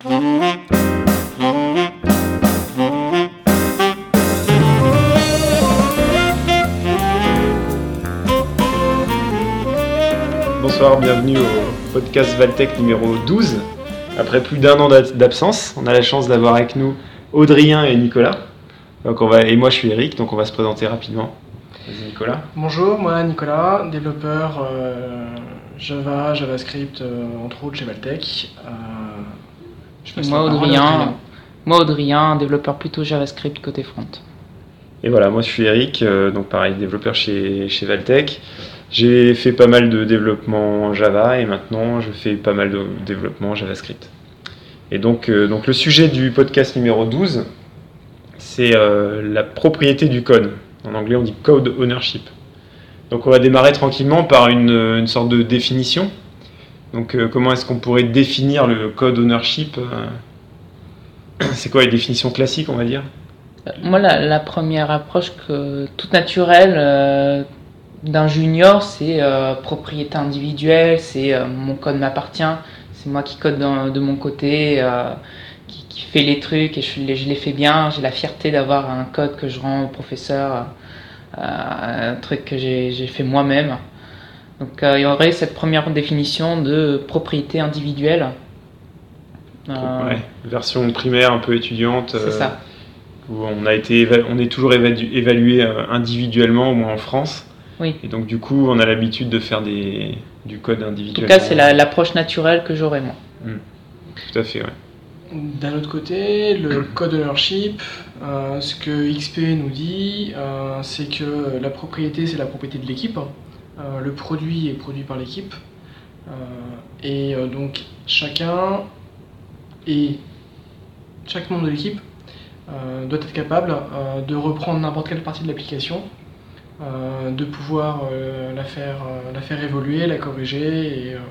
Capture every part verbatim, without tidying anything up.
Bonsoir, bienvenue au podcast Valtech numéro douze. Après plus d'un an d'absence, on a la chance d'avoir avec nous Audrien et Nicolas. Donc on va, et moi je suis Eric, donc on va se présenter rapidement. Vas-y Nicolas. Bonjour, moi Nicolas, développeur euh, Java, JavaScript, euh, entre autres chez Valtech. Euh, je passe moi Audrien, moi Audrien, développeur plutôt JavaScript côté front. Et voilà, moi je suis Eric, euh, donc pareil, développeur chez, chez Valtech. J'ai fait pas mal de développement Java et maintenant je fais pas mal de développement JavaScript. Et donc, euh, donc le sujet du podcast numéro douze, c'est euh, la propriété du code. En anglais on dit code ownership. Donc on va démarrer tranquillement par une, une sorte de définition. Donc euh, comment est-ce qu'on pourrait définir le code ownership ? C'est quoi les définitions classiques, on va dire ? Moi la, la première approche que, toute naturelle euh, d'un junior, c'est euh, propriété individuelle, c'est euh, mon code m'appartient, c'est moi qui code dans, de mon côté, euh, qui, qui fait les trucs et je, les, je les fais bien, j'ai la fierté d'avoir un code que je rends au professeur, euh, un truc que j'ai, j'ai fait moi-même. Donc euh, il y aurait cette première définition de propriété individuelle. Euh, ouais, version primaire un peu étudiante. C'est euh, ça. Où on, a été, on est toujours évalu, évalué individuellement, au moins en France. Oui. Et donc du coup, on a l'habitude de faire des, du code individuel. En tout cas, c'est la, l'approche naturelle que j'aurais moi. Mmh. Tout à fait, ouais. D'un autre côté, le code ownership, euh, ce que X P nous dit, euh, c'est que la propriété, c'est la propriété de l'équipe. Euh, le produit est produit par l'équipe. Euh, et euh, donc chacun et chaque membre de l'équipe euh, doit être capable euh, de reprendre n'importe quelle partie de l'application, Euh, de pouvoir euh, la, faire, euh, la faire évoluer, la corriger et, euh,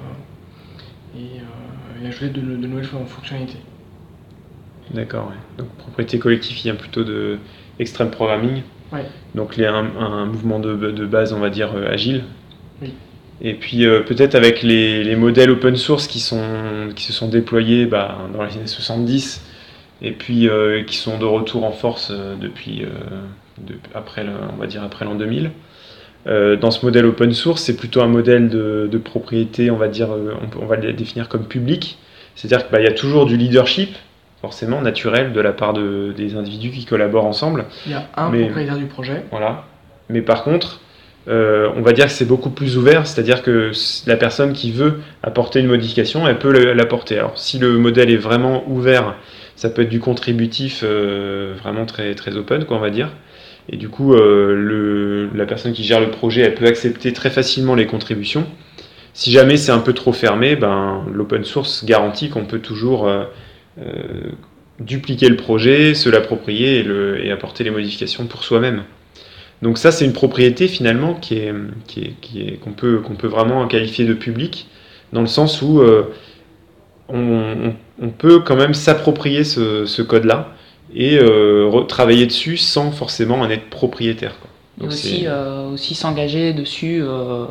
et, euh, et ajouter de, de nouvelles fonctionnalités. D'accord, ouais. Donc propriété collective vient plutôt de extreme programming. Ouais. Donc les, un, un mouvement de, de base, on va dire, euh, agile. Oui. Et puis euh, peut-être avec les, les modèles open source qui, sont, qui se sont déployés bah, dans les années soixante-dix et puis euh, qui sont de retour en force euh, depuis... Euh, De, après le, on va dire après l'an deux mille. Euh, dans ce modèle open source, c'est plutôt un modèle de, de propriété, on va dire, on, on va le définir comme public. C'est-à-dire qu'il bah, y a toujours du leadership, forcément naturel, de la part de, des individus qui collaborent ensemble. Il y a un mais, propriétaire du projet. Voilà. Mais par contre, euh, on va dire que c'est beaucoup plus ouvert, c'est-à-dire que la personne qui veut apporter une modification, elle peut l'apporter. Alors si le modèle est vraiment ouvert, ça peut être du contributif euh, vraiment très, très open, quoi, on va dire. Et du coup, euh, le, la personne qui gère le projet, elle peut accepter très facilement les contributions. Si jamais c'est un peu trop fermé, ben, l'open source garantit qu'on peut toujours euh, euh, dupliquer le projet, se l'approprier et, le, et apporter les modifications pour soi-même. Donc ça, c'est une propriété finalement qui est, qui est, qui est, qu'on peut, qu'on peut vraiment qualifier de publique, dans le sens où euh, on, on, on peut quand même s'approprier ce, ce code-là et euh, travailler dessus sans forcément en être propriétaire, quoi. Donc et aussi, euh, aussi s'engager dessus euh,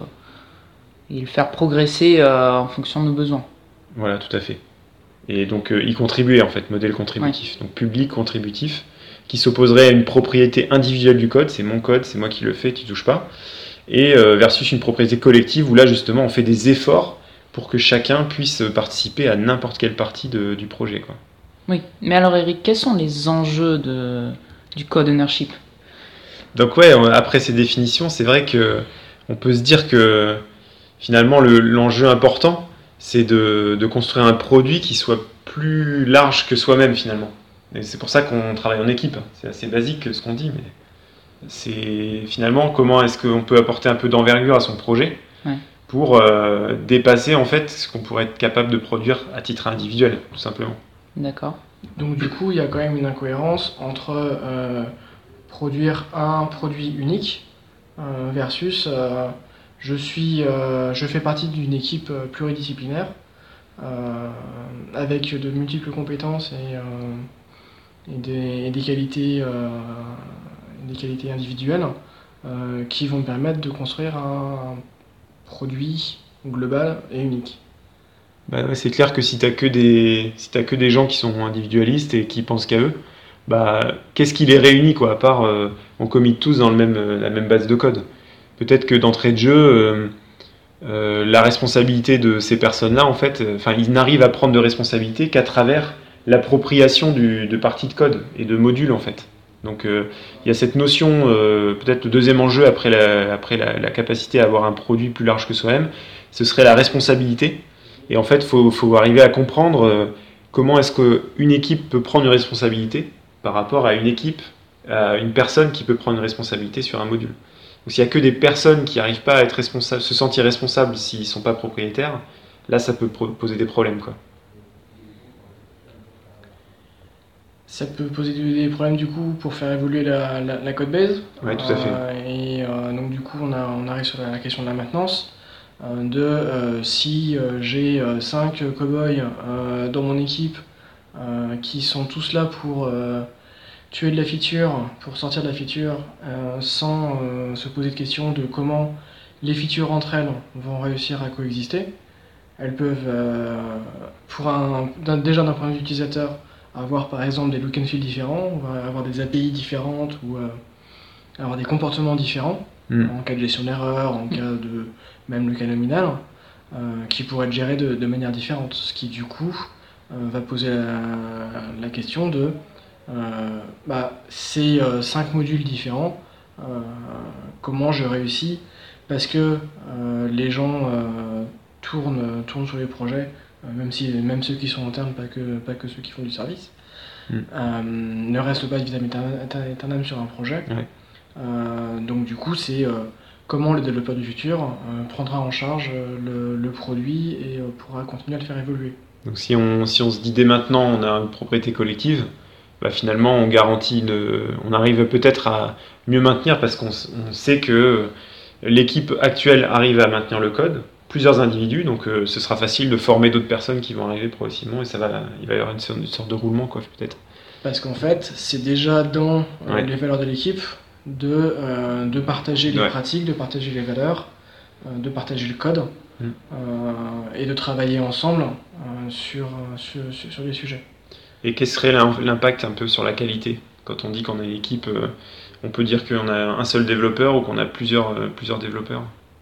et le faire progresser euh, en fonction de nos besoins. Voilà, tout à fait. Et donc euh, y contribuer en fait, modèle contributif. Ouais. Donc public contributif, qui s'opposerait à une propriété individuelle du code, c'est mon code, c'est moi qui le fais, tu touches pas, et euh, versus une propriété collective où là justement on fait des efforts pour que chacun puisse participer à n'importe quelle partie de, du projet, quoi. Oui, mais alors Eric, quels sont les enjeux de, du code ownership ? Donc ouais, après ces définitions, c'est vrai que on peut se dire que finalement le, l'enjeu important, c'est de, de construire un produit qui soit plus large que soi-même finalement. Et c'est pour ça qu'on travaille en équipe. C'est assez basique ce qu'on dit, mais c'est finalement comment est-ce qu'on peut apporter un peu d'envergure à son projet ouais. pour euh, dépasser en fait ce qu'on pourrait être capable de produire à titre individuel, tout simplement. D'accord. Donc du coup, il y a quand même une incohérence entre euh, produire un produit unique euh, versus euh, je suis, euh, je fais partie d'une équipe pluridisciplinaire euh, avec de multiples compétences et, euh, et, des, et des qualités, euh, des qualités individuelles euh, qui vont me permettre de construire un produit global et unique. Bah ouais, c'est clair que si t'as que des si t'as que des gens qui sont individualistes et qui pensent qu'à eux, bah qu'est-ce qui les réunit quoi, à part euh, on commit tous dans le même euh, la même base de code. Peut-être que d'entrée de jeu, euh, euh, la responsabilité de ces personnes-là, en fait, euh, enfin ils n'arrivent à prendre de responsabilité qu'à travers l'appropriation du, de parties de code et de modules en fait. Donc euh, il y a cette notion, euh, peut-être le deuxième enjeu après la, après la, la capacité à avoir un produit plus large que soi-même, ce serait la responsabilité. Et en fait, il faut, faut arriver à comprendre euh, comment est-ce qu'une équipe peut prendre une responsabilité par rapport à une équipe, à une personne qui peut prendre une responsabilité sur un module. Donc s'il n'y a que des personnes qui n'arrivent pas à être responsables, se sentir responsables s'ils ne sont pas propriétaires, là ça peut poser des problèmes, quoi. Ça peut poser des problèmes du coup pour faire évoluer la, la, la code base. Oui, tout à fait. Euh, et euh, donc du coup on, a, on arrive sur la question de la maintenance. Euh, de euh, si euh, j'ai cinq euh, cow-boys euh, dans mon équipe euh, qui sont tous là pour euh, tuer de la feature, pour sortir de la feature, euh, sans euh, se poser de questions de comment les features entre elles vont réussir à coexister. Elles peuvent, euh, pour un, d'un, déjà d'un point de vue utilisateur, avoir par exemple des look and feel différents, on va avoir des A P I différentes ou euh, avoir des comportements différents mm. en cas de gestion d'erreur, en mm. cas de même le cas nominal, euh, qui pourraient être gérés de, de manière différente. Ce qui du coup euh, va poser la, la question de euh, bah, ces euh, cinq modules différents, euh, comment je réussis, parce que euh, les gens euh, tournent, tournent sur les projets, même, si, même ceux qui sont internes, pas que, pas que ceux qui font du service, mm. euh, ne restent pas vitam aeternam sur un projet. Ouais. Euh, donc du coup, c'est euh, comment le développeur du futur euh, prendra en charge le, le produit et euh, pourra continuer à le faire évoluer. Donc si on, si on se dit dès maintenant on a une propriété collective, bah finalement on garantit, le, on arrive peut-être à mieux maintenir parce qu'on on sait que l'équipe actuelle arrive à maintenir le code, plusieurs individus, donc euh, ce sera facile de former d'autres personnes qui vont arriver progressivement et ça va, il va y avoir une sorte, une sorte de roulement quoi peut-être. Parce qu'en fait, c'est déjà dans euh, ouais. les valeurs de l'équipe de, euh, de partager les ouais. pratiques, de partager les valeurs, euh, de partager le code mm. euh, et de travailler ensemble euh, sur, sur, sur, sur les sujets. Et quel serait l'impact un peu sur la qualité? Quand on dit qu'on a une équipe, euh, on peut dire qu'on a un seul développeur ou qu'on a plusieurs, euh, plusieurs développeurs?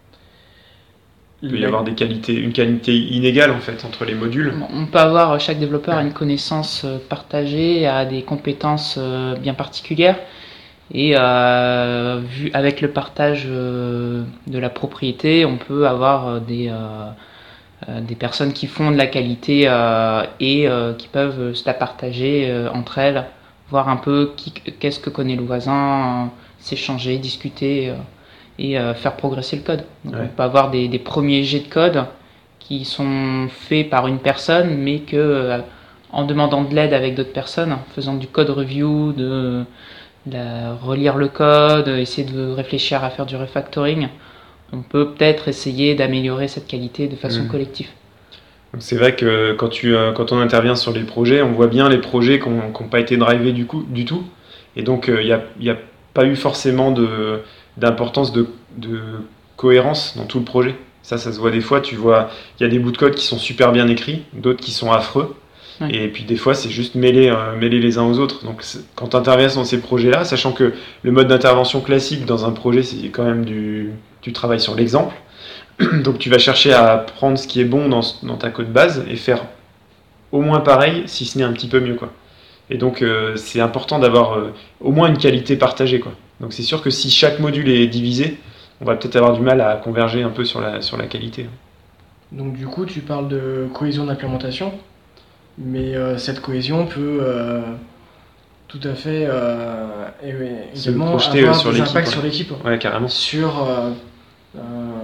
Il peut y avoir des qualités, une qualité inégale en fait entre les modules. On peut avoir, chaque développeur a une connaissance partagée, a des compétences bien particulières et euh, vu avec le partage de la propriété, on peut avoir des, euh, des personnes qui font de la qualité euh, et euh, qui peuvent se la partager euh, entre elles, voir un peu qu'est-ce que connaît le voisin, euh, s'échanger, discuter. Euh, et euh, faire progresser le code. Donc, ouais. On peut avoir des, des premiers jets de code qui sont faits par une personne, mais que euh, en demandant de l'aide avec d'autres personnes, en faisant du code review, de, de la, relire le code, essayer de réfléchir à faire du refactoring, on peut peut-être essayer d'améliorer cette qualité de façon mmh. collective. Donc c'est vrai que quand, tu, euh, quand on intervient sur les projets, on voit bien les projets qui n'ont pas été drivés du, coup, du tout, et donc il euh, n'y a, a pas eu forcément de... d'importance de, de cohérence dans tout le projet. Ça, ça se voit des fois, tu vois, il y a des bouts de code qui sont super bien écrits, d'autres qui sont affreux, ouais. Et puis des fois, c'est juste mêler, euh, mêler les uns aux autres. Donc quand tu interviens dans ces projets-là, sachant que le mode d'intervention classique dans un projet, c'est quand même du, du travail sur l'exemple, donc tu vas chercher à prendre ce qui est bon dans, dans ta code base et faire au moins pareil, si ce n'est un petit peu mieux, quoi. Et donc euh, c'est important d'avoir euh, au moins une qualité partagée, quoi. Donc c'est sûr que si chaque module est divisé, on va peut-être avoir du mal à converger un peu sur la, sur la qualité. Donc du coup, tu parles de cohésion d'implémentation, mais euh, cette cohésion peut euh, tout à fait euh, également avoir sur des impacts ouais. sur l'équipe. Ouais, carrément. Sur, euh, euh,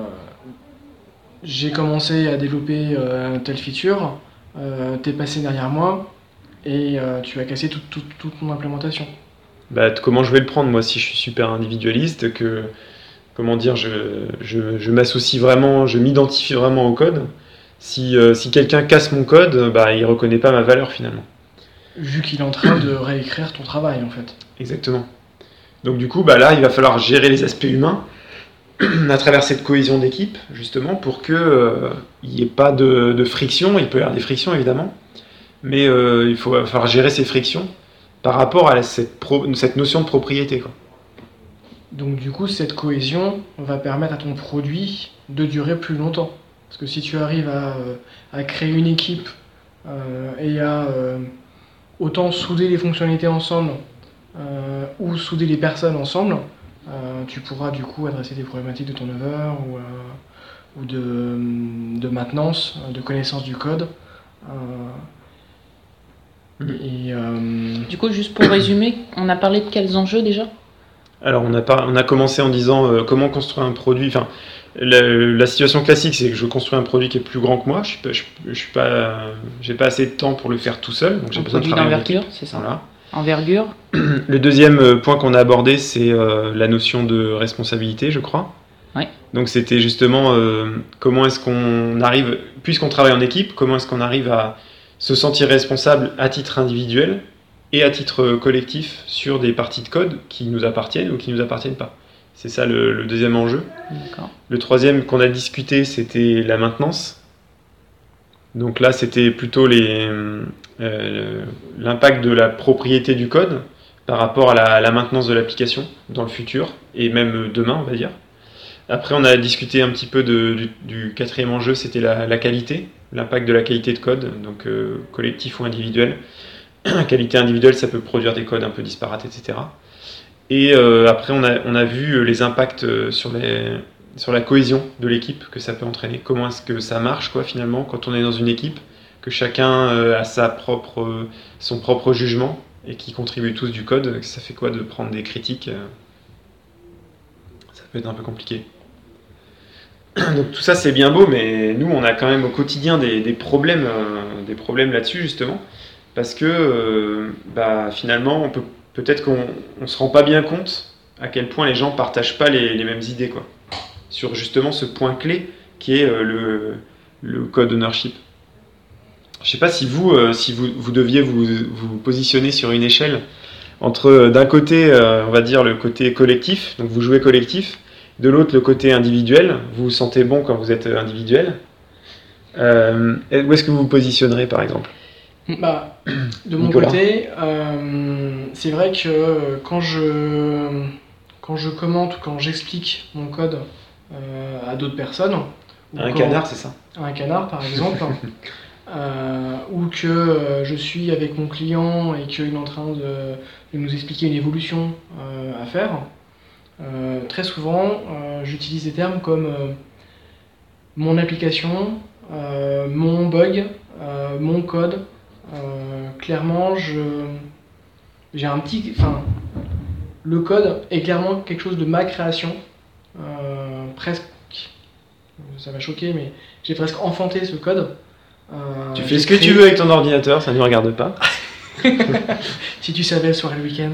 j'ai commencé à développer euh, telle feature, euh, t'es passé derrière moi et euh, tu as cassé toute, toute, toute mon implémentation. Bah, comment je vais le prendre, moi, si je suis super individualiste, que, comment dire, je, je, je m'associe vraiment, je m'identifie vraiment au code. Si, euh, si quelqu'un casse mon code, bah, il ne reconnaît pas ma valeur, finalement. Vu qu'il est en train de réécrire ton travail, en fait. Exactement. Donc, du coup, bah, là, il va falloir gérer les aspects humains. à travers cette cohésion d'équipe, justement, pour qu'il euh, n'y ait pas de, de friction. Il peut y avoir des frictions, évidemment, mais euh, il faut il va falloir gérer ces frictions par rapport à cette, pro, cette notion de propriété, quoi. Donc du coup, cette cohésion va permettre à ton produit de durer plus longtemps. Parce que si tu arrives à, euh, à créer une équipe euh, et à euh, autant souder les fonctionnalités ensemble euh, ou souder les personnes ensemble, euh, tu pourras du coup adresser des problématiques de turnover ou, euh, ou de, de maintenance, de connaissance du code. Euh, et, euh, Du coup, juste pour résumer, on a parlé de quels enjeux déjà? Alors, on a, pas, on a commencé en disant euh, comment construire un produit. Enfin, la, la situation classique, c'est que je construis un produit qui est plus grand que moi. Je suis pas, je, je suis pas, j'ai pas assez de temps pour le faire tout seul, donc j'ai Un besoin de produit travailler en d'envergure, équipe. c'est ça. Voilà. Envergure. Le deuxième point qu'on a abordé, c'est euh, la notion de responsabilité, je crois. Oui. Donc, c'était justement euh, comment est-ce qu'on arrive, puisqu'on travaille en équipe, comment est-ce qu'on arrive à se sentir responsable à titre individuel et à titre collectif sur des parties de code qui nous appartiennent ou qui ne nous appartiennent pas. C'est ça le, le deuxième enjeu. D'accord. Le troisième qu'on a discuté, c'était la maintenance. Donc là, c'était plutôt les, euh, l'impact de la propriété du code par rapport à la, à la maintenance de l'application dans le futur, et même demain, on va dire. Après, on a discuté un petit peu de, du, du quatrième enjeu, c'était la, la qualité, l'impact de la qualité de code, donc euh, collectif ou individuel. Qualité individuelle, ça peut produire des codes un peu disparates, et cetera. Et euh, après, on a, on a vu les impacts sur, les, sur la cohésion de l'équipe que ça peut entraîner. Comment est-ce que ça marche, quoi, finalement, quand on est dans une équipe, que chacun euh, a sa propre, euh, son propre jugement et qui contribue tous du code. Ça fait quoi de prendre des critiques? euh, Ça peut être un peu compliqué. Donc tout ça, c'est bien beau, mais nous, on a quand même au quotidien des, des problèmes, euh, des problèmes là-dessus, justement. Parce que euh, bah, finalement, on peut, peut-être qu'on ne se rend pas bien compte à quel point les gens ne partagent pas les, les mêmes idées, quoi, sur justement ce point clé qui est euh, le, le code ownership. Je ne sais pas si vous, euh, si vous, vous deviez vous, vous positionner sur une échelle entre euh, d'un côté, euh, on va dire, le côté collectif, donc vous jouez collectif, de l'autre, le côté individuel. Vous vous sentez bon quand vous êtes individuel. Euh, où est-ce que vous vous positionnerez, par exemple? Bah, de mon Nicolas. côté, euh, c'est vrai que quand je, quand je commente ou quand j'explique mon code euh, à d'autres personnes, ou Un quand- canard, c'est ça? à un canard par exemple, euh, ou que euh, je suis avec mon client et qu'il est en train de, de nous expliquer une évolution euh, à faire, euh, très souvent euh, j'utilise des termes comme euh, mon application, euh, mon bug, euh, mon code. Euh, clairement, je, j'ai un petit, enfin, le code est clairement quelque chose de ma création, euh, presque, ça va choquer, mais j'ai presque enfanté ce code. Euh, Tu j'ai fais ce que créé- tu veux avec ton ordinateur, ça ne nous regarde pas. Si tu savais le soir et le week-end.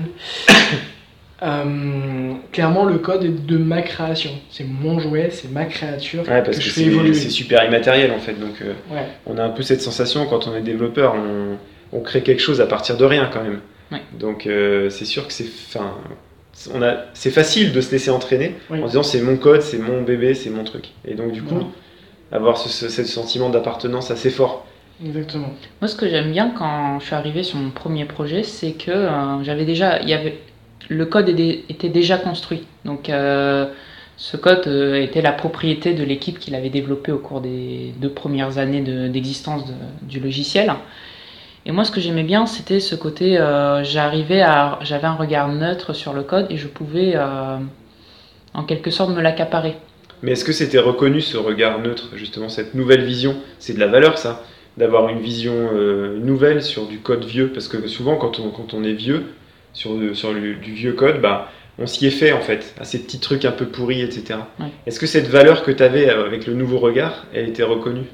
Euh, clairement, le code est de ma création. C'est mon jouet, c'est ma créature Ouais, parce que que, je fais c'est, évoluer. c'est super immatériel en fait. Donc euh, Ouais. on a un peu cette sensation quand on est développeur, on, on crée quelque chose à partir de rien quand même. Ouais. Donc euh, c'est sûr que c'est, enfin, on a, c'est facile de se laisser entraîner Oui. en disant c'est mon code, c'est mon bébé, c'est mon truc. Et donc du coup, Voilà. avoir ce, ce, ce sentiment d'appartenance assez fort. Exactement. Moi, ce que j'aime bien quand je suis arrivée sur mon premier projet, c'est que euh, j'avais déjà, il y avait, le code était était déjà construit. Donc, euh, ce code euh, était la propriété de l'équipe qui l'avait développé au cours des deux premières années de- d'existence de- du logiciel. Et moi, ce que j'aimais bien, c'était ce côté, euh, j'arrivais à, j'avais un regard neutre sur le code et je pouvais, euh, en quelque sorte, me l'accaparer. Mais est-ce que c'était reconnu ce regard neutre, justement cette nouvelle vision? C'est de la valeur ça, d'avoir une vision euh, nouvelle sur du code vieux, parce que souvent quand on, quand on est vieux, sur, sur le- du vieux code, bah, on s'y est fait en fait, à ces petits trucs un peu pourris, et cetera. Ouais. Est-ce que cette valeur que tu avais avec le nouveau regard, elle était reconnue?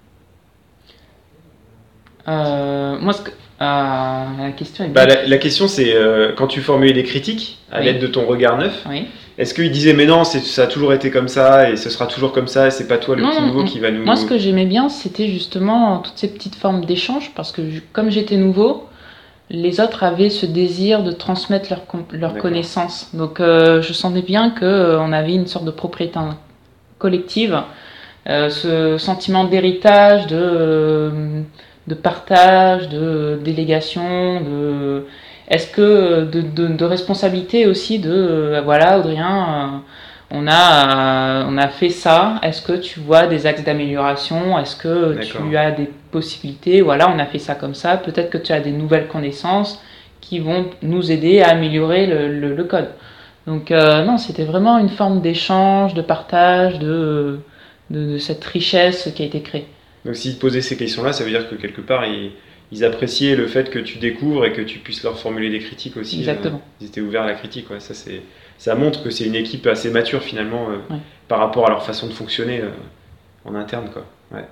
Euh, moi, ce que, euh, la question est Bah, bien. la, la question c'est, euh, quand tu formulais des critiques, à Oui. l'aide de ton regard neuf, Oui. est-ce qu'ils disaient mais non, c'est, ça a toujours été comme ça, et ce sera toujours comme ça, et c'est pas toi le Non, petit non, nouveau non. qui va nous... Moi, ce que j'aimais bien, c'était justement toutes ces petites formes d'échange, parce que je- comme j'étais nouveau, les autres avaient ce désir de transmettre leurs leur connaissances. Donc euh, je sentais bien qu'on euh, avait une sorte de propriété collective, euh, ce sentiment d'héritage, de, euh, de partage, de délégation, de, est-ce que de, de, de responsabilité aussi de, euh, voilà Audrien, euh, on a, euh, on a fait ça, est-ce que tu vois des axes d'amélioration, est-ce que D'accord. tu as des possibilités, voilà, on a fait ça comme ça, peut-être que tu as des nouvelles connaissances qui vont nous aider à améliorer le, le, le code. Donc euh, non, c'était vraiment une forme d'échange, de partage, de, de, de cette richesse qui a été créée. Donc s'ils te posaient ces questions-là, ça veut dire que quelque part, ils, ils appréciaient le fait que tu découvres et que tu puisses leur formuler des critiques aussi. Exactement. Euh, ils étaient ouverts à la critique, ouais. Ça, c'est, ça montre que c'est une équipe assez mature finalement euh, ouais. par rapport à leur façon de fonctionner euh, en interne, quoi. Ouais.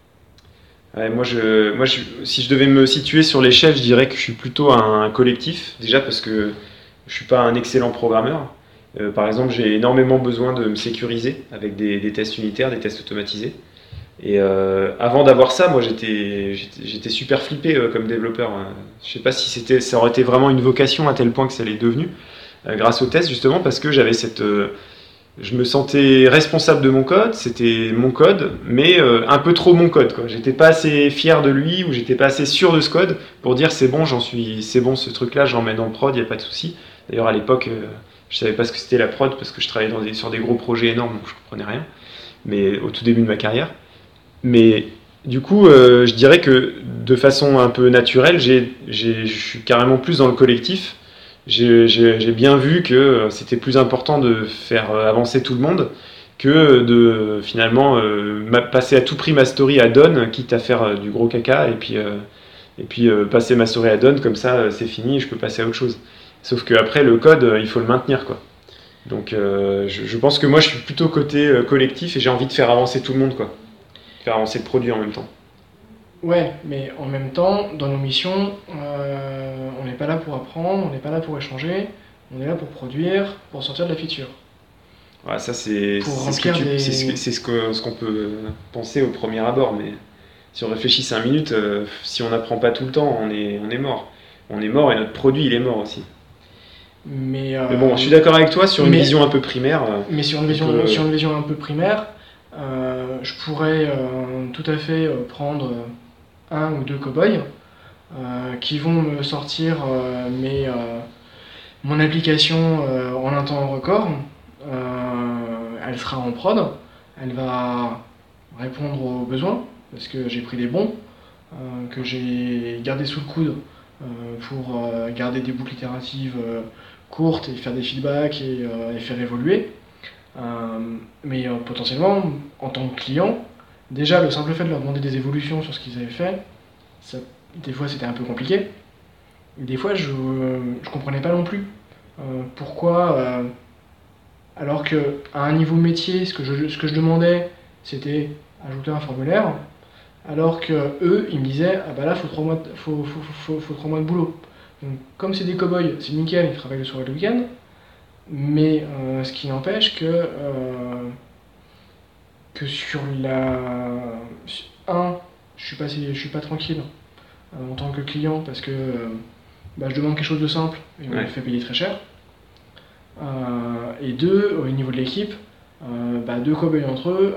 Ouais, moi, je, moi je, si je devais me situer sur l'échelle, je dirais que je suis plutôt un collectif, déjà parce que je ne suis pas un excellent programmeur. Euh, par exemple, j'ai énormément besoin de me sécuriser avec des, des tests unitaires, des tests automatisés. Et euh, avant d'avoir ça, moi j'étais, j'étais, j'étais super flippé euh, comme développeur. Je ne sais pas si c'était, ça aurait été vraiment une vocation à tel point que ça l'est devenu, euh, grâce aux tests justement, parce que j'avais cette... Euh, je me sentais responsable de mon code, c'était mon code, mais euh, un peu trop mon code, quoi. J'étais pas assez fier de lui, ou j'étais pas assez sûr de ce code pour dire c'est bon, j'en suis, c'est bon ce truc-là, j'en mets dans le prod, il n'y a pas de souci. D'ailleurs à l'époque, euh, je savais pas ce que c'était la prod parce que je travaillais dans des, sur des gros projets énormes, donc je comprenais rien. Mais au tout début de ma carrière. Mais du coup, euh, je dirais que de façon un peu naturelle, j'ai, j'ai, je suis carrément plus dans le collectif. J'ai, j'ai, j'ai bien vu que c'était plus important de faire avancer tout le monde que de finalement euh, passer à tout prix ma story à Don, quitte à faire euh, du gros caca, et puis, euh, et puis euh, passer ma story à Don, comme ça euh, c'est fini, je peux passer à autre chose. Sauf qu'après le code, euh, il faut le maintenir, quoi. Donc euh, je, je pense que moi je suis plutôt côté euh, collectif et j'ai envie de faire avancer tout le monde, quoi. Faire avancer le produit en même temps. Ouais, mais en même temps, dans nos missions, euh, on n'est pas là pour apprendre, on n'est pas là pour échanger, on est là pour produire, pour sortir de la feature. Ouais, ça c'est, c'est, ce, que tu, des... c'est, ce, c'est ce, que, ce qu'on peut penser au premier abord, mais si on réfléchit cinq minutes, euh, si on n'apprend pas tout le temps, on est, on est mort. On est mort et notre produit il est mort aussi. Mais, euh, mais bon, je suis d'accord avec toi sur une mais, vision un peu primaire. Mais sur une vision, peut... sur une vision un peu primaire, euh, je pourrais euh, tout à fait euh, prendre un ou deux cow-boys euh, qui vont me sortir euh, mes, euh, mon application euh, en un temps record. Euh, elle sera en prod, elle va répondre aux besoins parce que j'ai pris des bons, euh, que j'ai gardé sous le coude euh, pour euh, garder des boucles itératives euh, courtes et faire des feedbacks et, euh, et faire évoluer. Euh, mais euh, potentiellement, en tant que client, déjà le simple fait de leur demander des évolutions sur ce qu'ils avaient fait, ça, des fois c'était un peu compliqué. Et des fois je ne comprenais pas non plus euh, pourquoi, euh, alors qu'à un niveau métier, ce que je, ce que je demandais c'était ajouter un formulaire, alors que eux ils me disaient ah bah là faut trois mois de, faut, faut, faut, faut trois mois de boulot. Donc comme c'est des cow-boys, c'est nickel, ils travaillent le soir et le week-end. Mais euh, ce qui n'empêche que, euh, que sur la... un, je suis pas, je suis pas tranquille euh, en tant que client parce que euh, bah, je demande quelque chose de simple et on ouais. me fait payer très cher. Euh, et deux, au niveau de l'équipe, euh, bah, deux cow-boys entre eux,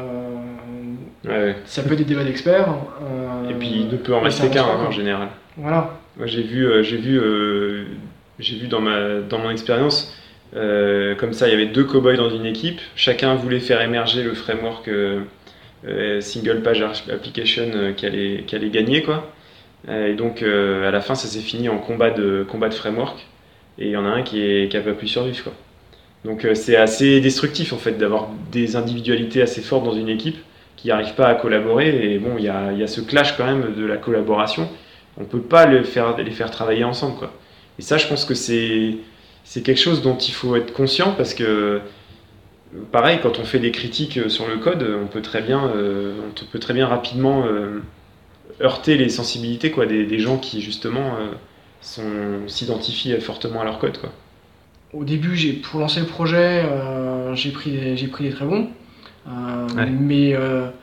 euh, ouais. ça peut être des débats d'experts. Euh, et puis il ne peut en rester qu'un hein, en général. Voilà. Moi j'ai vu, euh, j'ai vu, euh, j'ai vu dans, ma, dans mon expérience, Euh, comme ça, il y avait deux cow-boys dans une équipe. Chacun voulait faire émerger le framework euh, euh, Single Page Application euh, qui allait, qui allait gagner, quoi. Euh, et donc, euh, à la fin, ça s'est fini en combat de, combat de framework. Et il y en a un qui n'a pas pu survivre, quoi. Donc, euh, c'est assez destructif, en fait, d'avoir des individualités assez fortes dans une équipe qui n'arrivent pas à collaborer. Et bon, il y a, y a ce clash, quand même, de la collaboration. On ne peut pas les faire, les faire travailler ensemble, quoi. Et ça, je pense que c'est... c'est quelque chose dont il faut être conscient parce que, pareil, quand on fait des critiques sur le code, on peut très bien, euh, on peut très bien rapidement euh, heurter les sensibilités, quoi, des, des gens qui justement euh, sont, s'identifient fortement à leur code, quoi. Au début, j'ai, pour lancer le projet, euh, j'ai, pris des, j'ai pris des très bons, euh, ouais. mais euh,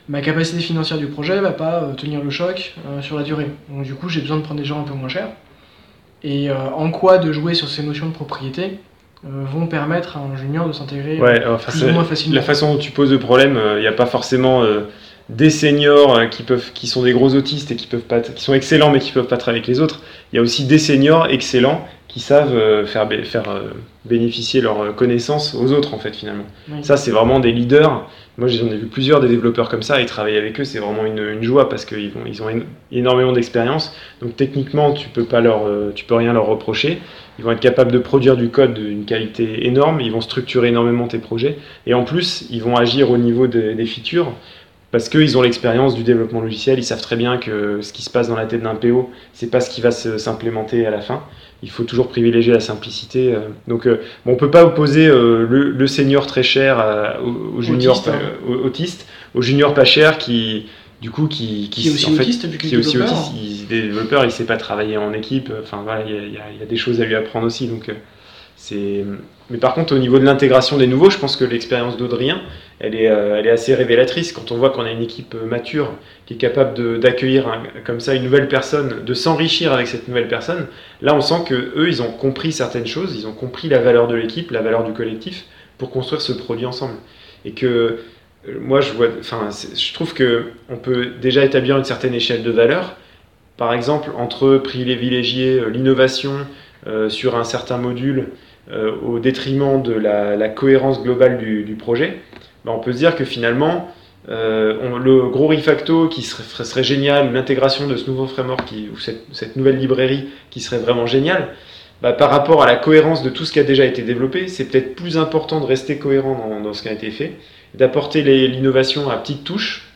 ma capacité financière du projet va pas euh, tenir le choc euh, sur la durée. Donc du coup, j'ai besoin de prendre des gens un peu moins chers. Et euh, en quoi de jouer sur ces notions de propriété euh, vont permettre à un junior de s'intégrer Ouais, euh, enfin, plus ou moins facilement. la façon dont tu poses le problème, il euh, n'y a pas forcément euh, des seniors euh, qui, peuvent, qui sont des gros autistes et qui, peuvent pas, qui sont excellents mais qui ne peuvent pas travailler avec les autres. Il y a aussi des seniors excellents qui savent euh, faire, bé- faire euh, bénéficier leurs connaissances aux autres, en fait, finalement. Oui. Ça, c'est vraiment des leaders. Moi, j'en ai vu plusieurs des développeurs comme ça, et travailler avec eux, c'est vraiment une, une joie parce qu'ils vont, ils ont éno- énormément d'expérience. Donc, techniquement, tu peux pas leur, euh, tu peux rien leur reprocher. Ils vont être capables de produire du code d'une qualité énorme. Ils vont structurer énormément tes projets. Et en plus, ils vont agir au niveau des, des features parce qu'ils ont l'expérience du développement logiciel. Ils savent très bien que ce qui se passe dans la tête d'un P O, c'est pas ce qui va se- s'implémenter à la fin. Il faut toujours privilégier la simplicité. euh. Donc, euh, bon, on ne peut pas opposer euh, le, le senior très cher à- au, au junior Autiste, pas- hein. au- autiste, au junior pas cher qui, du coup, qui, Qui est aussi en fait, autiste, vu qu'il qui est est aussi développeur. autiste. Il, il est développeur, il ne sait pas travailler en équipe. Enfin, voilà, il y a, il y a- il y a des choses à lui apprendre aussi. Donc, euh, c'est... Mais par contre, au niveau de l'intégration des nouveaux, je pense que l'expérience d'Audrien, elle est, euh, elle est assez révélatrice. Quand on voit qu'on a une équipe euh, mature qui est capable de- d'accueillir un- comme ça une nouvelle personne, de s'enrichir avec cette nouvelle personne, là on sent que eux, ils ont compris certaines choses, ils ont compris la valeur de l'équipe, la valeur du collectif pour construire ce produit ensemble. Et que euh, moi, je vois, enfin, c'est- je trouve que on peut déjà établir une certaine échelle de valeur. Par exemple, entre privilégier euh, l'innovation euh, sur un certain module euh, au détriment de la, la cohérence globale du, du projet, ben, on peut se dire que finalement, euh, on- le gros refacto qui serait, serait génial, ou l'intégration de ce nouveau framework, qui, ou cette, cette nouvelle librairie qui serait vraiment géniale, bah, par rapport à la cohérence de tout ce qui a déjà été développé, c'est peut-être plus important de rester cohérent dans, dans ce qui a été fait, d'apporter les- l'innovation à petites touches,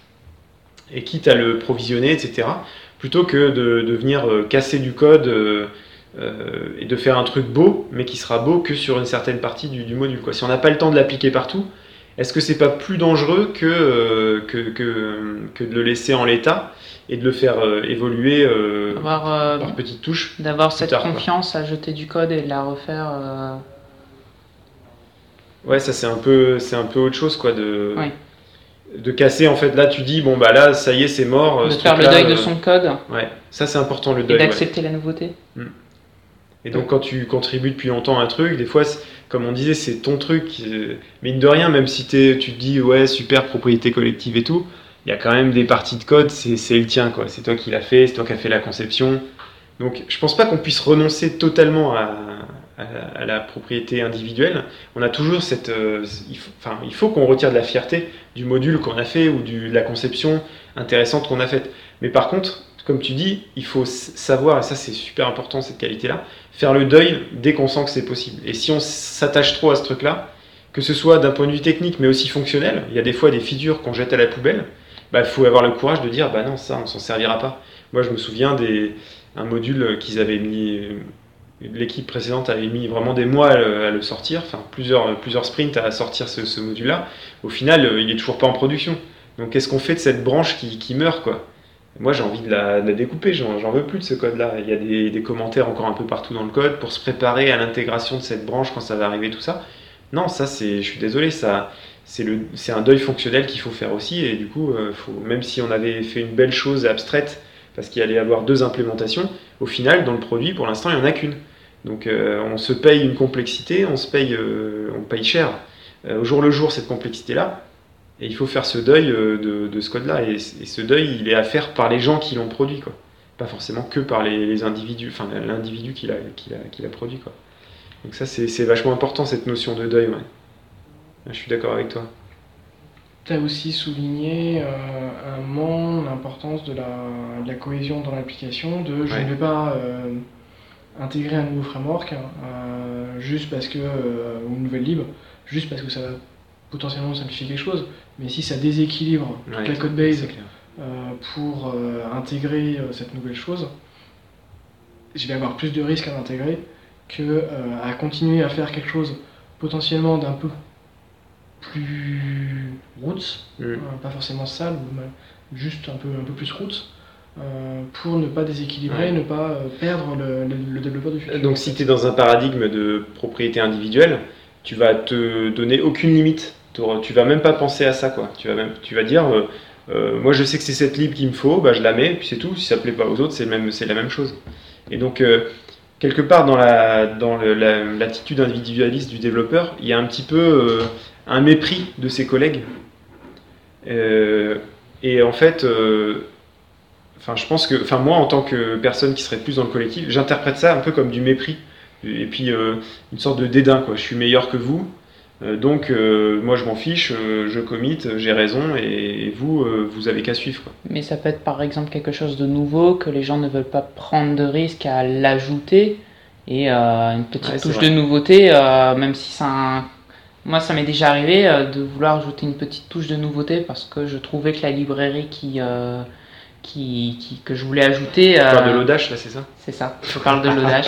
et quitte à le provisionner, et cetera, plutôt que de, de venir euh, casser du code euh, euh, et de faire un truc beau, mais qui sera beau que sur une certaine partie du, du module, quoi. Si on n'a pas le temps de l'appliquer partout, est-ce que c'est pas plus dangereux que, euh, que, que, que de le laisser en l'état et de le faire euh, évoluer euh, Avoir, euh, par petites touches d'avoir plus cette tard, quoi. confiance à jeter du code et de la refaire. euh, Ouais, ça c'est un peu, c'est un peu autre chose, quoi, de, Oui. de casser. En fait, là, tu dis bon bah là, ça y est, c'est mort. de ce faire le truc-là, deuil de euh, son code Ouais, ça c'est important le et deuil. Ouais. d'accepter la nouveauté. Et donc quand tu contribues depuis longtemps à un truc, des fois, c'est- comme on disait, c'est ton truc. euh, Mine de rien, même si t'es- tu te dis ouais super propriété collective et tout, il y a quand même des parties de code, c'est c'est le tien, quoi. C'est toi qui l'as fait, c'est toi qui as fait la conception. Donc je pense pas qu'on puisse renoncer totalement à, à, à la propriété individuelle. On a toujours cette, euh, il faut, enfin il faut qu'on retire de la fierté du module qu'on a fait ou du, de la conception intéressante qu'on a faite. Mais par contre, comme tu dis, il faut s- savoir, et ça c'est super important cette qualité-là, faire le deuil dès qu'on sent que c'est possible. Et si on s'attache trop à ce truc-là, que ce soit d'un point de vue technique mais aussi fonctionnel, il y a des fois des features qu'on jette à la poubelle, bah, il faut avoir le courage de dire bah non, ça on s'en servira pas. Moi je me souviens des un module qu'ils avaient mis, l'équipe précédente avait mis vraiment des mois à le, à le sortir, enfin plusieurs, plusieurs sprints à sortir ce, ce module-là. Au final, euh, il est toujours pas en production. Donc qu'est-ce qu'on fait de cette branche qui, qui meurt, quoi? Moi j'ai envie de la, de la découper, j'en j'en veux plus de ce code-là. Il y a des, des commentaires encore un peu partout dans le code pour se préparer à l'intégration de cette branche quand ça va arriver, tout ça. Non, ça c'est, je suis désolé, ça, c'est le, c'est un deuil fonctionnel qu'il faut faire aussi. Et du coup, euh, faut, même si on avait fait une belle chose abstraite, parce qu'il allait y avoir deux implémentations, au final, dans le produit, pour l'instant, il n'y en a qu'une. Donc euh, on se paye une complexité, on se paye, euh, on paye cher euh, au jour le jour cette complexité-là. Et il faut faire ce deuil euh, de, de ce code-là. Et, et ce deuil, il est à faire par les gens qui l'ont produit, quoi. Pas forcément que par les, les individus, enfin l'individu qui l'a, qui l'a, qui l'a produit, quoi. Donc ça, c'est, c'est vachement important, cette notion de deuil, ouais. Je suis d'accord avec toi. Tu as aussi souligné euh, un moment l'importance de la, de la cohésion dans l'application, de je Ouais. ne vais pas euh, intégrer un nouveau framework euh, juste parce que, euh, ou une nouvelle lib, juste parce que ça va potentiellement simplifier quelque chose, mais si ça déséquilibre toute Ouais, la code base c'est clair. euh, pour euh, intégrer euh, cette nouvelle chose, je vais avoir plus de risques à l'intégrer que euh, à continuer à faire quelque chose potentiellement d'un peu plus roots, Mm. euh, pas forcément sale, mais juste un peu, un peu plus roots, euh, pour ne pas déséquilibrer, Ouais. ne pas euh, perdre le, le- le développeur du futur. Donc si tu es dans un paradigme de propriété individuelle, tu vas te donner aucune limite. T'auras- Tu vas même pas penser à ça, quoi. Tu vas, même, tu vas dire, euh, Euh, moi, je sais que c'est cette lib qu'il me faut, bah, je la mets, puis c'est tout. Si ça plaît pas aux autres, c'est, même, c'est la même chose. Et donc, euh, quelque part, dans, la, dans le, la, l'attitude individualiste du développeur, il y a un petit peu euh, un mépris de ses collègues. Euh, et en fait, euh, enfin, je pense que, enfin, moi, en tant que personne qui serait plus dans le collectif, j'interprète ça un peu comme du mépris. Et puis, euh, une sorte de dédain, quoi. Je suis meilleur que vous. Euh, donc, euh, moi, je m'en fiche, euh, je commit, j'ai raison, et, et vous, euh, vous avez qu'à suivre, quoi. Mais ça peut être par exemple quelque chose de nouveau que les gens ne veulent pas prendre de risque à l'ajouter. Et euh, une petite Ouais, c'est touche vrai. de nouveauté, euh, même si c'est un... Moi, ça m'est déjà arrivé euh, de vouloir ajouter une petite touche de nouveauté parce que je trouvais que la librairie qui, euh, qui, qui- que je voulais ajouter... Tu parles euh, de l'audace, là, c'est ça? C'est ça, je parle de l'audace.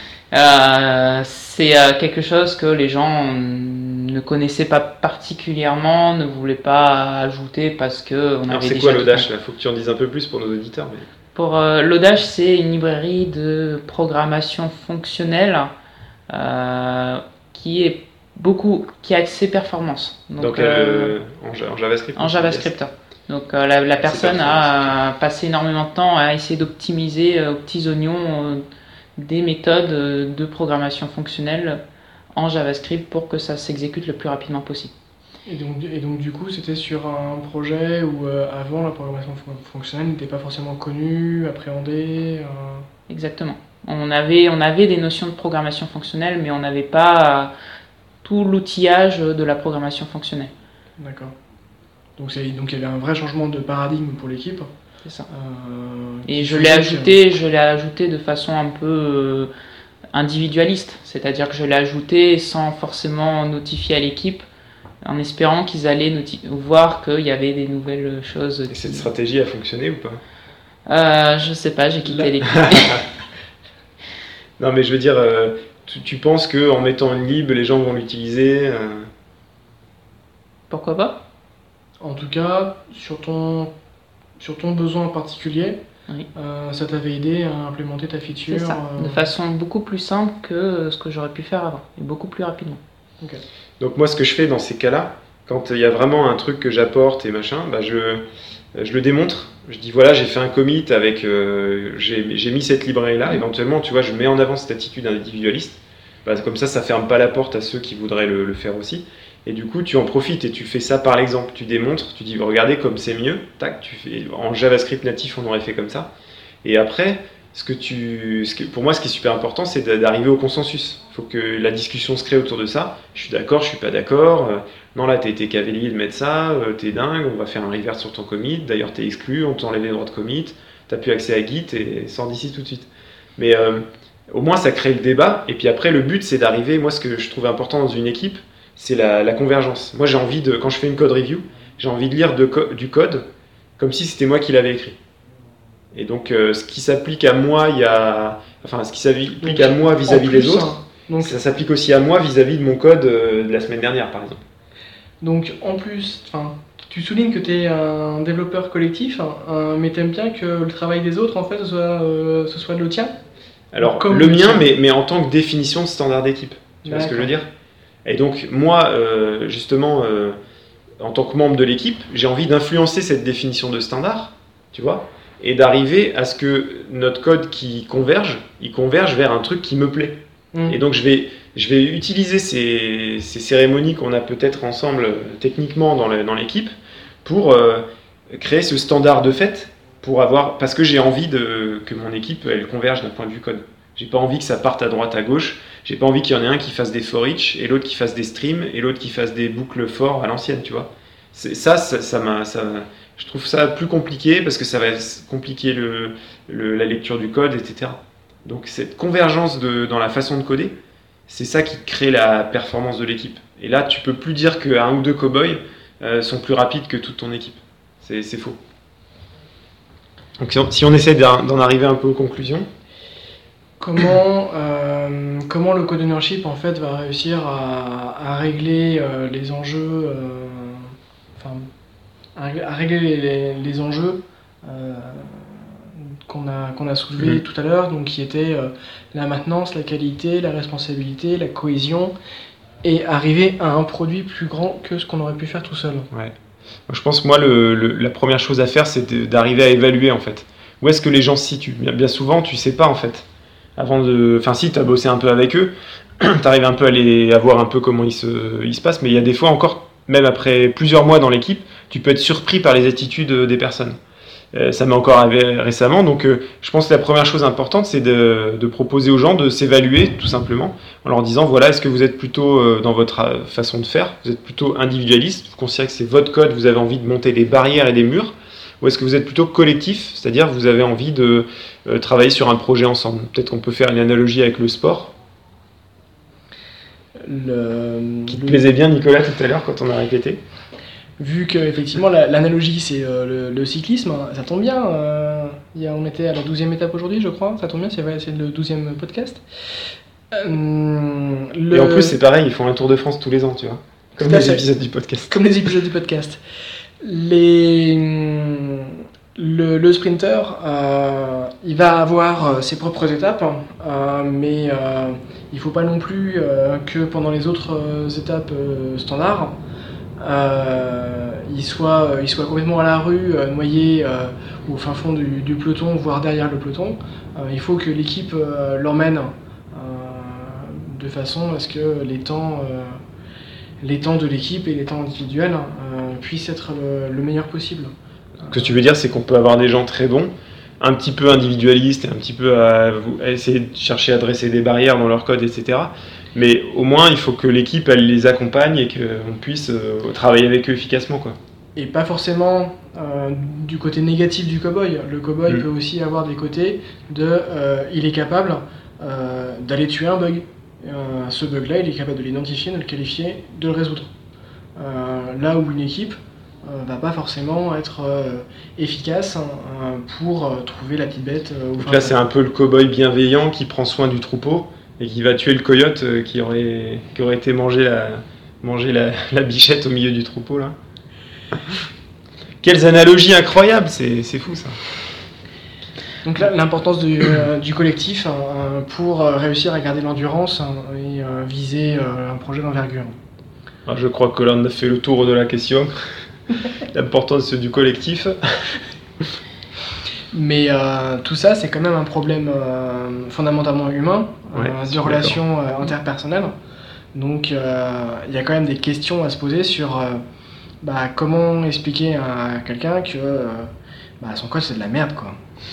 Euh, c'est euh, quelque chose que les gens ne connaissaient pas particulièrement, ne voulaient pas ajouter parce que on Alors, avait c'est déjà quoi tout l'audace, fait. là? Faut que tu en dises un peu plus pour nos auditeurs. Mais... Pour euh, l'audace, c'est une librairie de programmation fonctionnelle euh, qui est beaucoup, qui est axée performance. Donc, Donc, euh, euh, en, Ja- en JavaScript? en JavaScript. Donc euh, la, la C'est personne performance, a passé énormément de temps à essayer d'optimiser euh, aux petits oignons euh, des méthodes euh, de programmation fonctionnelle en JavaScript pour que ça s'exécute le plus rapidement possible. Et donc, et donc du coup, c'était sur un projet où euh, avant la programmation fon- fonctionnelle n'était pas forcément connue, appréhendée. euh, Exactement. On avait, on avait des notions de programmation fonctionnelle, mais on n'avait pas euh, tout l'outillage de la programmation fonctionnelle. D'accord. Donc c'est- donc il y avait un vrai changement de paradigme pour l'équipe. C'est ça. euh, Et qui je l'ai faisait que- ajouté, je l'ai ajouté de façon un peu euh, individualiste, c'est-à-dire que je l'ai ajouté sans forcément notifier à l'équipe, en espérant qu'ils allaient noti- voir qu'il y avait des nouvelles choses. Et qui- cette stratégie a fonctionné ou pas? Euh, je sais pas, j'ai quitté Là- l'équipe. Non, mais je veux dire, euh, tu, tu penses qu'en mettant une lib, les gens vont l'utiliser euh, Pourquoi pas? En tout cas, sur ton, sur ton besoin en particulier, Oui. euh, ça t'avait aidé à implémenter ta feature. C'est ça, euh, de façon beaucoup plus simple que ce que j'aurais pu faire avant, et beaucoup plus rapidement. ok. Donc moi, ce que je fais dans ces cas-là, quand il y a vraiment un truc que j'apporte et machin, bah je, je le démontre. Je dis voilà, j'ai fait un commit avec, euh, j'ai j'ai mis cette librairie-là. Éventuellement, tu vois, je mets en avant cette attitude individualiste. Bah, comme ça, ça ferme pas la porte à ceux qui voudraient le, le faire aussi. Et du coup, tu en profites et tu fais ça par l'exemple. Tu démontres, tu dis regardez comme c'est mieux. Tac, tu fais en JavaScript natif, on aurait fait comme ça. Et après, ce que tu, ce que, pour moi, ce qui est super important, c'est d'a- d'arriver au consensus. Il faut que la discussion se crée autour de ça. Je suis d'accord, je suis pas d'accord. Euh, non, là, t'as été cavalier de mettre ça. Euh, t'es dingue. On va faire un reverse sur ton commit. D'ailleurs, t'es exclu. On t'enlève les droits de commit. T'as plus accès à Git et sors d'ici tout de suite. Mais euh, au moins, ça crée le débat. Et puis après, le but, c'est d'arriver. Moi, ce que je trouve important dans une équipe, c'est la, la convergence. Moi, j'ai envie de, quand je fais une code review, j'ai envie de lire de co- du code comme si c'était moi qui l'avais écrit. Et donc, euh, ce qui s'applique à moi, il y a, enfin, ce qui s'applique Donc, à moi vis-à-vis en des plus, autres, hein, donc, ça s'applique aussi à moi vis-à-vis de mon code euh, de la semaine dernière, par exemple. donc en plus, enfin, tu soulignes que tu es un développeur collectif, hein, hein, mais t'aimes bien que le travail des autres, en fait, ce soit, euh, ce soit le tien. Alors, Comme le le mien, tien. mais, mais en tant que définition de standard d'équipe. Tu vois ce que je veux dire? Et donc, moi, euh, justement, euh, en tant que membre de l'équipe, j'ai envie d'influencer cette définition de standard, tu vois, et d'arriver à ce que notre code qui converge, il converge vers un truc qui me plaît. Mm. Et donc, je vais, je vais utiliser ces, ces cérémonies qu'on a peut-être ensemble euh, techniquement dans le- dans l'équipe pour euh, créer ce standard de fait, pour avoir, parce que j'ai envie de, que mon équipe elle converge d'un point de vue code. J'ai pas envie que ça parte à droite à gauche. J'ai pas envie qu'il y en ait un qui fasse des for each et l'autre qui fasse des streams et l'autre qui fasse des boucles for à l'ancienne, tu vois. C'est, ça, ça, ça m'a, ça, je trouve ça plus compliqué parce que ça va compliquer le, le- la lecture du code, et cetera. Donc cette convergence de, dans la façon de coder, c'est ça qui crée la performance de l'équipe. Et là, tu peux plus dire qu'un ou deux cow-boys euh, sont plus rapides que toute ton équipe. C'est, c'est faux. Donc si on, si on essaie d'en d'en arriver un peu aux conclusions, Comment, euh, comment le code ownership en fait va réussir à, à régler euh, les enjeux, euh, enfin, à, régler- à régler les, les- les enjeux euh, qu'on a, qu'on a soulevés Mhm. tout à l'heure, donc qui étaient euh, la maintenance, la qualité, la responsabilité, la cohésion, et arriver à un produit plus grand que ce qu'on aurait pu faire tout seul. ouais. Je pense, moi, le, le, la première chose à faire, c'est de, d'arriver à évaluer, en fait. Où est-ce que les gens se situent ? Bien, bien souvent, tu sais pas, en fait. Avant de... Enfin, si, tu as bossé un peu avec eux, tu arrives un peu à, les, à voir un peu comment ils se, ils se passent, mais il y a des fois encore, même après plusieurs mois dans l'équipe, tu peux être surpris par les attitudes des personnes. Euh, ça m'est encore arrivé récemment, donc euh, je pense que la première chose importante, c'est de, de proposer aux gens de s'évaluer, tout simplement, en leur disant, voilà, est-ce que vous êtes plutôt euh, dans votre euh, façon de faire, vous êtes plutôt individualiste, vous considérez que c'est votre code, vous avez envie de monter des barrières et des murs, ou est-ce que vous êtes plutôt collectif, c'est-à-dire vous avez envie de euh, travailler sur un projet ensemble. Peut-être qu'on peut faire une analogie avec le sport. Le, Qui te le... plaisait bien, Nicolas, tout à l'heure, quand on a répété. Vu que effectivement la, l'analogie c'est euh, le, le cyclisme, ça tombe bien. Euh, y a, on était à la douzième étape aujourd'hui, je crois. Ça tombe bien, c'est, c'est le douzième podcast. Euh, le... Et en plus, c'est pareil, ils font un Tour de France tous les ans, tu vois. Comme les épisodes du podcast. Comme les épisodes du podcast. Les... Le, le sprinter, euh, il va avoir ses propres étapes, euh, mais euh, il ne faut pas non plus euh, que pendant les autres euh, étapes euh, standards, euh, il, soit, il soit complètement à la rue, euh, noyé euh, au fin fond du, du peloton, voire derrière le peloton. Euh, il faut que l'équipe euh, l'emmène euh, de façon à ce que les temps, euh, les temps de l'équipe et les temps individuels euh, puissent être le, le meilleur possible. Ce que tu veux dire, c'est qu'on peut avoir des gens très bons, un petit peu individualistes, et un petit peu à, à essayer de chercher à dresser des barrières dans leur code, et cetera. Mais au moins, il faut que l'équipe elle les accompagne et qu'on puisse euh, travailler avec eux efficacement, quoi. Et pas forcément euh, du côté négatif du cow-boy. Le cow-boy mmh. peut aussi avoir des côtés de euh, il est capable euh, d'aller tuer un bug. Euh, ce bug-là, il est capable de l'identifier, de le qualifier, de le résoudre. Euh, là où une équipe euh, va pas forcément être euh, efficace hein, pour euh, trouver la petite bête. Euh, Donc là, c'est un peu le cow-boy bienveillant qui prend soin du troupeau et qui va tuer le coyote euh, qui, aurait, qui aurait été manger la, manger la, la bichette au milieu du troupeau, là. Quelles analogies incroyables, c'est, c'est fou ça. Donc là, l'importance du, euh, du collectif hein, pour euh, réussir à garder l'endurance hein, et euh, viser euh, un projet d'envergure. Alors, je crois que là on a fait le tour de la question. L'importance du collectif. Mais euh, tout ça, c'est quand même un problème euh, fondamentalement humain, ouais, euh, de relations euh, interpersonnelles. Donc il euh, y a quand même des questions à se poser sur euh, bah, comment expliquer à quelqu'un que euh, bah, son code c'est de la merde, quoi.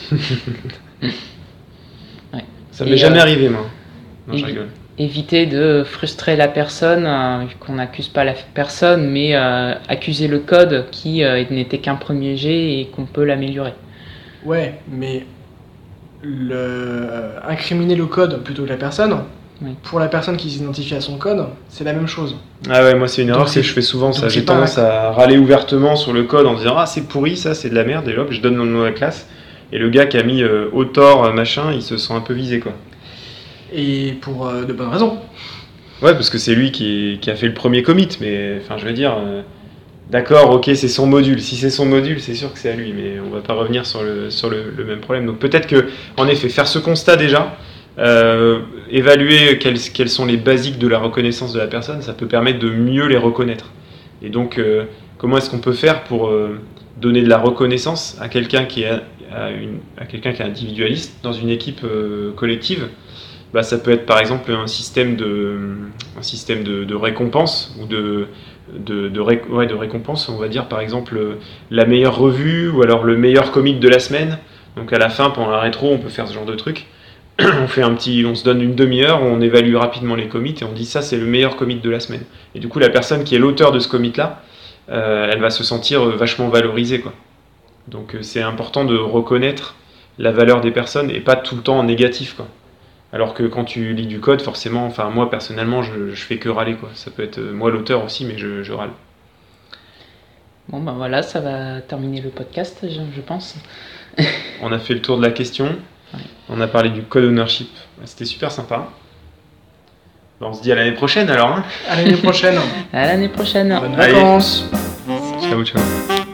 Ouais. Ça m'est Et jamais euh, arrivé, moi. Non, évi- je rigole. Éviter de frustrer la personne, euh, qu'on n'accuse pas la personne, mais euh, accuser le code qui euh, n'était qu'un premier jet et qu'on peut l'améliorer. Ouais, mais le, euh, incriminer le code plutôt que la personne, oui. Pour la personne qui s'identifie à son code, c'est la même chose. Ah ouais, moi c'est une erreur que je fais souvent, ça. J'ai tendance à râler ouvertement sur le code en disant « Ah, c'est pourri, ça, c'est de la merde », et là, je donne le nom de la classe, et le gars qui a mis euh, au tort, machin, il se sent un peu visé, quoi. Et pour euh, de bonnes raisons. Ouais, parce que c'est lui qui, qui a fait le premier commit, mais enfin, je veux dire... Euh, D'accord, ok, c'est son module. Si c'est son module, c'est sûr que c'est à lui, mais on va pas revenir sur le, sur le, le même problème. Donc peut-être que, en effet, faire ce constat déjà, euh, évaluer quels, quels sont les basiques de la reconnaissance de la personne, ça peut permettre de mieux les reconnaître. Et donc, euh, comment est-ce qu'on peut faire pour euh, donner de la reconnaissance à quelqu'un qui est, à une, à quelqu'un qui est individualiste dans une équipe euh, collective ? Bah, ça peut être par exemple un système de, un système de, de récompense ou de De, de, ré, ouais, de récompense, on va dire par exemple la meilleure revue ou alors le meilleur commit de la semaine. Donc à la fin, pendant la rétro, on peut faire ce genre de truc. on fait un petit, on se donne une demi-heure, on évalue rapidement les commits et on dit ça c'est le meilleur commit de la semaine. Et du coup la personne qui est l'auteur de ce commit là, euh, elle va se sentir vachement valorisée, quoi. Donc c'est important de reconnaître la valeur des personnes et pas tout le temps en négatif, quoi. Alors que quand tu lis du code, forcément, enfin moi personnellement, je, je fais que râler, quoi. Ça peut être moi l'auteur aussi, mais je, je râle. Bon ben voilà, ça va terminer le podcast, je, je pense. On a fait le tour de la question. Ouais. On a parlé du code ownership. C'était super sympa. Bon, on se dit à l'année prochaine alors. Hein, à l'année prochaine. À l'année prochaine. Bonnes vacances. Ciao, ciao.